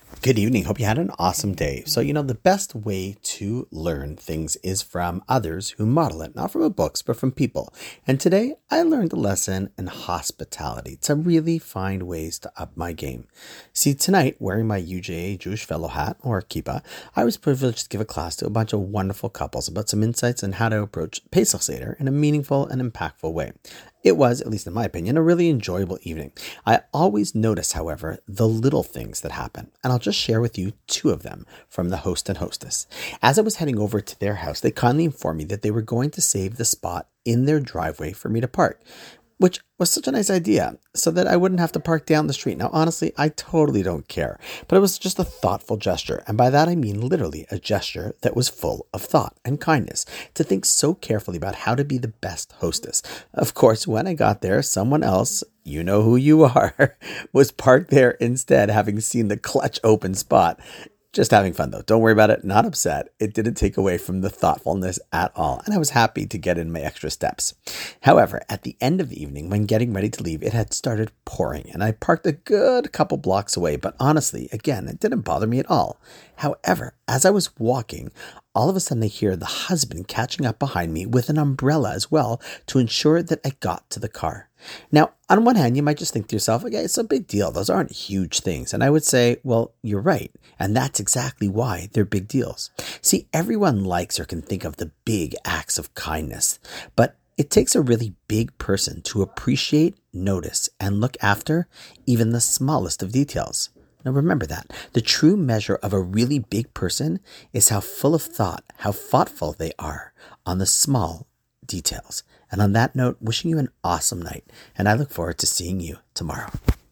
Good evening. Hope you had an awesome day. So, the best way to learn things is from others who model it, not from books, but from people. And today I learned a lesson in hospitality to really find ways to up my game. See, tonight, wearing my UJA Jewish Fellow hat, or kippah, I was privileged to give a class to a bunch of wonderful couples about some insights on how to approach Pesach Seder in a meaningful and impactful way. It was, at least in my opinion, a really enjoyable evening. I always notice, however, the little things that happen, and I'll just share with you two of them from the host and hostess. As I was heading over to their house, they kindly informed me that they were going to save the spot in their driveway for me to park, which was such a nice idea, so that I wouldn't have to park down the street. Now, honestly, I totally don't care, but it was just a thoughtful gesture, and by that I mean literally a gesture that was full of thought and kindness, to think so carefully about how to be the best hostess. Of course, when I got there, someone else, you know who you are, was parked there instead, having seen the clutch open spot. Just having fun, though. Don't worry about it. Not upset. It didn't take away from the thoughtfulness at all, and I was happy to get in my extra steps. However, at the end of the evening, when getting ready to leave, it had started pouring, and I parked a good couple blocks away, but honestly, again, it didn't bother me at all. However, as I was walking, all of a sudden I hear the husband catching up behind me with an umbrella as well to ensure that I got to the car. Now, on one hand, you might just think to yourself, okay, it's a big deal. Those aren't huge things. And I would say, well, you're right. And that's exactly why they're big deals. See, everyone likes or can think of the big acts of kindness, but it takes a really big person to appreciate, notice, and look after even the smallest of details. Now remember that. The true measure of a really big person is how full of thought, how thoughtful they are on the small details. And on that note, wishing you an awesome night, and I look forward to seeing you tomorrow.